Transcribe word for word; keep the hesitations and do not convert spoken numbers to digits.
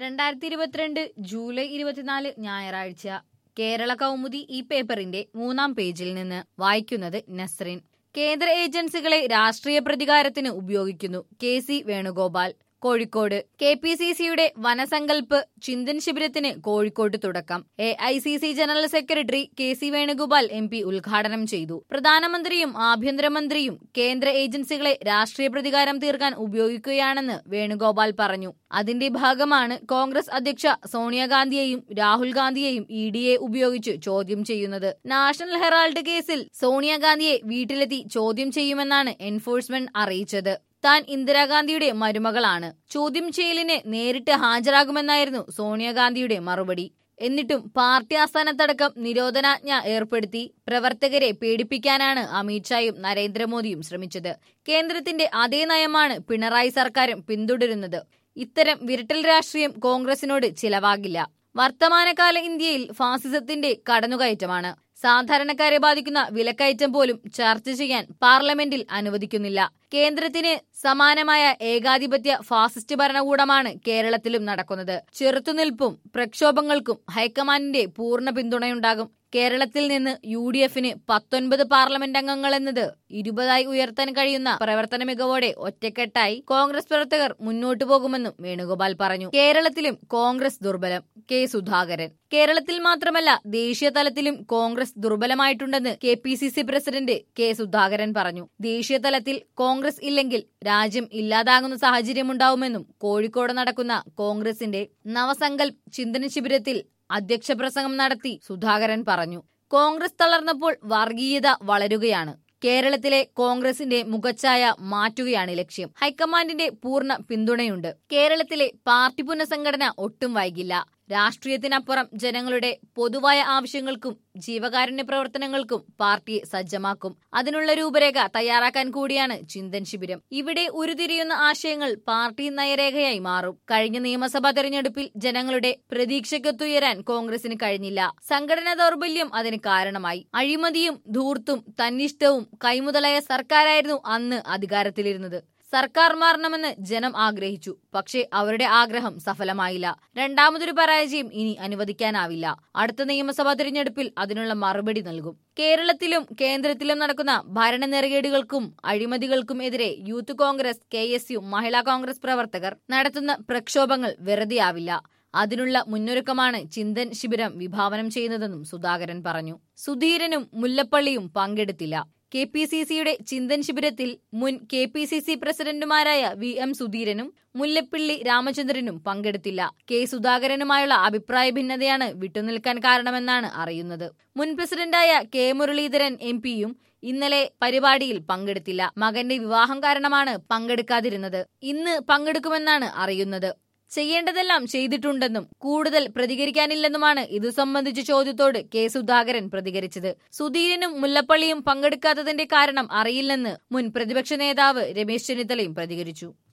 രണ്ടായിരത്തി ഇരുപത്തിരണ്ട് ജൂലൈ ഇരുപത്തിനാല് ഞായറാഴ്ച കേരള കൗമുദി ഈ പേപ്പറിന്റെ മൂന്നാം പേജിൽ നിന്ന് വായിക്കുന്നത് നസ്രിൻ. കേന്ദ്ര ഏജൻസികളെ രാഷ്ട്രീയ പ്രതികാരത്തിന് ഉപയോഗിക്കുന്നു. K C Venugopal, Kozhikode. K P C സിയുടെ വനസങ്കല്പ് ചിന്തൻ ശിബിരത്തിന് കോഴിക്കോട്ട് തുടക്കം. A I C C general secretary K C Venugopal M P ഉദ്ഘാടനം ചെയ്തു. പ്രധാനമന്ത്രിയും ആഭ്യന്തരമന്ത്രിയും കേന്ദ്ര ഏജൻസികളെ രാഷ്ട്രീയ പ്രതികാരം തീർക്കാൻ ഉപയോഗിക്കുകയാണെന്ന് വേണുഗോപാൽ പറഞ്ഞു. അതിന്റെ ഭാഗമാണ് കോൺഗ്രസ് അധ്യക്ഷ സോണിയാഗാന്ധിയെയും രാഹുൽ ഗാന്ധിയെയും ഇ ഡിയെ ഉപയോഗിച്ച് ചോദ്യം ചെയ്യുന്നത്. നാഷണൽ ഹെറാൾഡ് കേസിൽ സോണിയാഗാന്ധിയെ വീട്ടിലെത്തി ചോദ്യം ചെയ്യുമെന്നാണ് എൻഫോഴ്സ്മെന്റ് അറിയിച്ചത്. താൻ ഇന്ദിരാഗാന്ധിയുടെ മരുമകളാണ്. ചോദ്യം ചെയ്യലിന് നേരിട്ട് ഹാജരാകുമെന്നായിരുന്നു സോണിയാഗാന്ധിയുടെ മറുപടി. എന്നിട്ടും പാർട്ടി ആസ്ഥാനത്തടക്കം നിരോധനാജ്ഞ ഏർപ്പെടുത്തി പ്രവർത്തകരെ പേടിപ്പിക്കാനാണ് അമിത്ഷായും നരേന്ദ്രമോദിയും ശ്രമിച്ചത്. കേന്ദ്രത്തിന്റെ അതേ നയമാണ് പിണറായി സർക്കാരും പിന്തുടരുന്നത്. ഇത്തരം വിരട്ടൽ രാഷ്ട്രീയം കോൺഗ്രസിനോട് ചിലവാകില്ല. വർത്തമാനകാല ഇന്ത്യയിൽ ഫാസിസത്തിന്റെ കടന്നുകയറ്റമാണ്. സാധാരണക്കാരെ ബാധിക്കുന്ന വിലക്കയറ്റം പോലും ചർച്ച ചെയ്യാൻ പാർലമെന്റിൽ അനുവദിക്കുന്നില്ല. കേന്ദ്രത്തിന് സമാനമായ ഏകാധിപത്യ ഫാസിസ്റ്റ് ഭരണകൂടമാണ് കേരളത്തിലും നടക്കുന്നത്. ചെറുത്തുനിൽപ്പും പ്രക്ഷോഭങ്ങൾക്കും ഹൈക്കമാൻഡിന്റെ പൂർണ്ണ പിന്തുണയുണ്ടാകും. കേരളത്തിൽ നിന്ന് യു ഡി എഫിന് പത്തൊൻപത് പാർലമെന്റ് അംഗങ്ങൾ എന്നത് ഇരുപതായി ഉയർത്താൻ കഴിയുന്ന പ്രവർത്തന മികവോടെ ഒറ്റക്കെട്ടായി കോൺഗ്രസ് പ്രവർത്തകർ മുന്നോട്ടു പോകുമെന്നും വേണുഗോപാൽ പറഞ്ഞു. കേരളത്തിലും കോൺഗ്രസ് ദുർബലം. കെ സുധാകരൻ. കേരളത്തിൽ മാത്രമല്ല ദേശീയ തലത്തിലും കോൺഗ്രസ് ദുർബലമായിട്ടുണ്ടെന്ന് K P C C president K Sudhakaran പറഞ്ഞു. ദേശീയ തലത്തിൽ കോൺഗ്രസ് ഇല്ലെങ്കിൽ രാജ്യം ഇല്ലാതാകുന്ന സാഹചര്യമുണ്ടാവുമെന്നും കോഴിക്കോട് നടക്കുന്ന കോൺഗ്രസിന്റെ നവസങ്കൽപ് ചിന്തന ശിബിരത്തിൽ അധ്യക്ഷ പ്രസംഗം നടത്തി സുധാകരൻ പറഞ്ഞു. കോൺഗ്രസ് തളർന്നപ്പോൾ വർഗീയത വളരുകയാണ്. കേരളത്തിലെ കോൺഗ്രസിന്റെ മുഖച്ഛായ മാറ്റുകയാണ് ലക്ഷ്യം. ഹൈക്കമാൻഡിന്റെ പൂർണ്ണ പിന്തുണയുണ്ട്. കേരളത്തിലെ പാർട്ടി പുനഃസംഘടന ഒട്ടും വൈകില്ല. രാഷ്ട്രീയത്തിനപ്പുറം ജനങ്ങളുടെ പൊതുവായ ആവശ്യങ്ങൾക്കും ജീവകാരുണ്യ പ്രവർത്തനങ്ങൾക്കും പാർട്ടിയെ സജ്ജമാക്കും. അതിനുള്ള രൂപരേഖ തയ്യാറാക്കാൻ കൂടിയാണ് ചിന്തൻ ശിബിരം. ഇവിടെ ഉരുത്തിരിയുന്ന ആശയങ്ങൾ പാർട്ടി നയരേഖയായി മാറും. കഴിഞ്ഞ നിയമസഭാ തെരഞ്ഞെടുപ്പിൽ ജനങ്ങളുടെ പ്രതീക്ഷയ്ക്കൊത്തുയരാൻ കോൺഗ്രസിന് കഴിഞ്ഞില്ല. സംഘടനാ ദൗർബല്യം അതിന് കാരണമായി. അഴിമതിയും ധൂർത്തും തന്നിഷ്ടവും കൈമുതലായ സർക്കാരായിരുന്നു അന്ന് അധികാരത്തിലിരുന്നത്. സർക്കാർ മാറണമെന്ന് ജനം ആഗ്രഹിച്ചു. പക്ഷേ അവരുടെ ആഗ്രഹം സഫലമായില്ല. രണ്ടാമതൊരു പരാജയം ഇനി അനുവദിക്കാനാവില്ല. അടുത്ത നിയമസഭാ തിരഞ്ഞെടുപ്പിൽ അതിനുള്ള മറുപടി നൽകും. കേരളത്തിലും കേന്ദ്രത്തിലും നടക്കുന്ന ഭരണ നെറുകേടുകൾക്കും അഴിമതികൾക്കും എതിരെ Youth Congress, K S U, Mahila Congress പ്രവർത്തകർ നടത്തുന്ന പ്രക്ഷോഭങ്ങൾ വെറുതെയാവില്ല. അതിനുള്ള മുന്നൊരുക്കമാണ് ചിന്തൻ ശിബിരം വിഭാവനം ചെയ്യുന്നതെന്നും സുധാകരൻ പറഞ്ഞു. സുധീരനും മുല്ലപ്പള്ളിയും പങ്കെടുത്തില്ല. കെ പി സി സിയുടെ ചിന്തൻ ശിബിരത്തിൽ മുൻ കെ പി സി സി പ്രസിഡന്റുമാരായ വി എം സുധീരനും മുല്ലപ്പള്ളി രാമചന്ദ്രനും പങ്കെടുത്തില്ല. കെ സുധാകരനുമായുള്ള അഭിപ്രായ ഭിന്നതയാണ് വിട്ടുനിൽക്കാൻ കാരണമെന്നാണ് അറിയുന്നത്. മുൻ പ്രസിഡന്റായ കെ മുരളീധരൻ എം പിയും ഇന്നലെ പരിപാടിയിൽ പങ്കെടുത്തില്ല. മകന്റെ വിവാഹം കാരണമാണ് പങ്കെടുക്കാതിരുന്നത്. ഇന്ന് പങ്കെടുക്കുമെന്നാണ് അറിയുന്നത്. ചെയ്യേണ്ടതെല്ലാം ചെയ്തിട്ടുണ്ടെന്നും കൂടുതൽ പ്രതികരിക്കാനില്ലെന്നുമാണ് ഇതു സംബന്ധിച്ച ചോദ്യത്തോട് കെ സുധാകരൻ പ്രതികരിച്ചത്. സുധീരനും മുല്ലപ്പള്ളിയും പങ്കെടുക്കാത്തതിന്റെ കാരണം അറിയില്ലെന്ന് മുൻ പ്രതിപക്ഷ നേതാവ് രമേശ് ചെന്നിത്തലയും പ്രതികരിച്ചു.